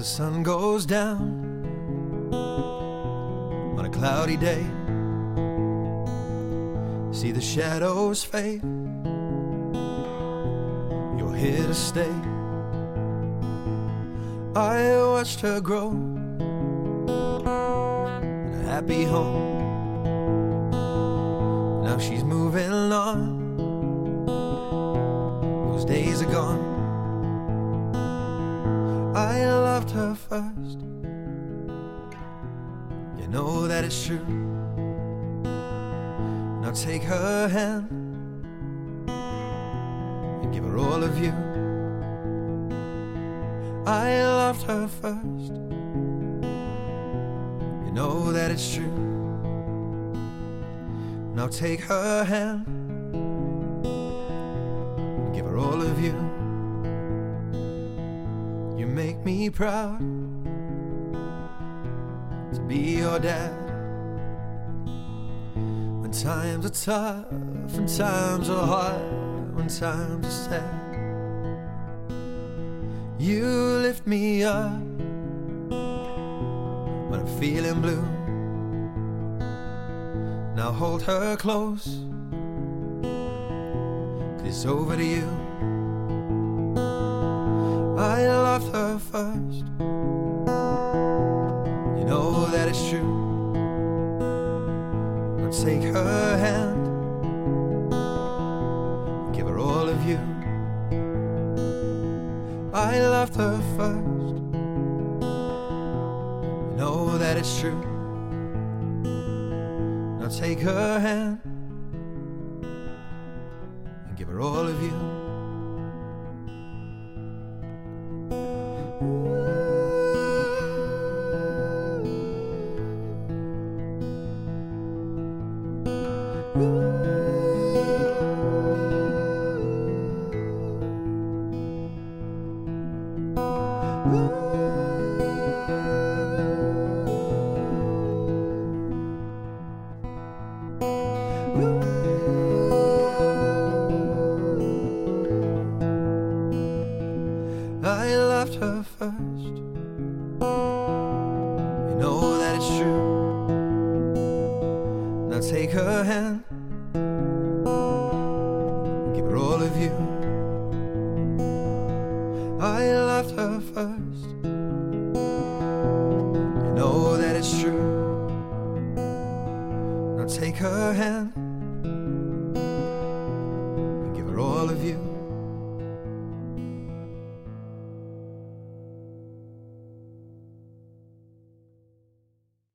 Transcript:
the sun goes down on a cloudy day, see the shadows fade, you're here to stay. I watched her grow in a happy home. Now she's moving on, those days are gone. I loved her first, you know that it's true. Now take her hand and give her all of you. I loved her first, you know that it's true. Now take her hand and give her all of you. You make me proud to be your dad. When times are tough and times are hard, when times are sad, you lift me up when I'm feeling blue. Now hold her close, 'cause it's over to you. I loved her first, you know that it's true. Now take her hand and give her all of you. I loved her first, you know that it's true. Now take her hand and give her all of you. I loved her first, you know that it's true. Now take her hand and give her all of you. I loved her first, you know that it's true. Now take her hand and give her all of you.